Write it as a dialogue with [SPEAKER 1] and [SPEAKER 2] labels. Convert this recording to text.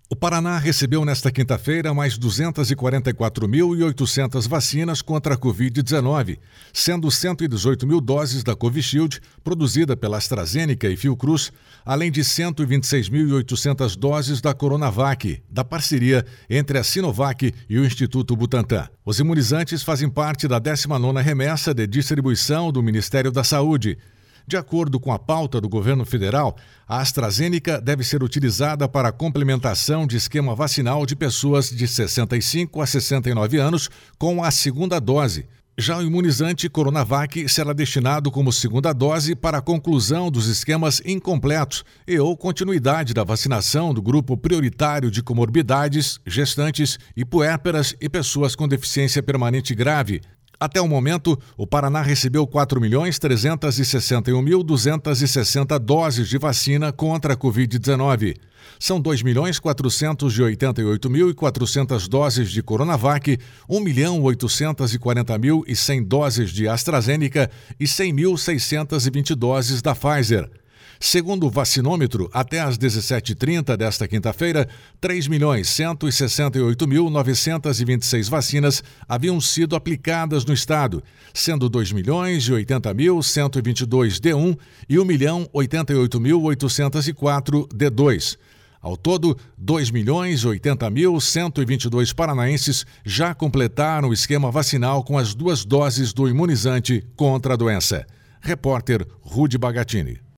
[SPEAKER 1] O Paraná recebeu nesta quinta-feira mais 244.800 vacinas contra a Covid-19, sendo 118 mil doses da Covishield, produzida pela AstraZeneca e Fiocruz, além de 126.800 doses da Coronavac, da parceria entre a Sinovac e o Instituto Butantan. Os imunizantes fazem parte da 19ª remessa de distribuição do Ministério da Saúde. De acordo com a pauta do governo federal, a AstraZeneca deve ser utilizada para a complementação de esquema vacinal de pessoas de 65 a 69 anos com a segunda dose. Já o imunizante Coronavac será destinado como segunda dose para a conclusão dos esquemas incompletos e ou continuidade da vacinação do grupo prioritário de comorbidades, gestantes e puérperas e pessoas com deficiência permanente grave. Até o momento, o Paraná recebeu 4.361.260 doses de vacina contra a Covid-19. São 2.488.400 doses de Coronavac, 1.840.100 doses de AstraZeneca e 100.620 doses da Pfizer. Segundo o vacinômetro, até às 17h30 desta quinta-feira, 3.168.926 vacinas haviam sido aplicadas no estado, sendo 2.080.122 D1 e 1.088.804 D2. Ao todo, 2.080.122 paranaenses já completaram o esquema vacinal com as 2 doses do imunizante contra a doença. Repórter Rudy Bagatini.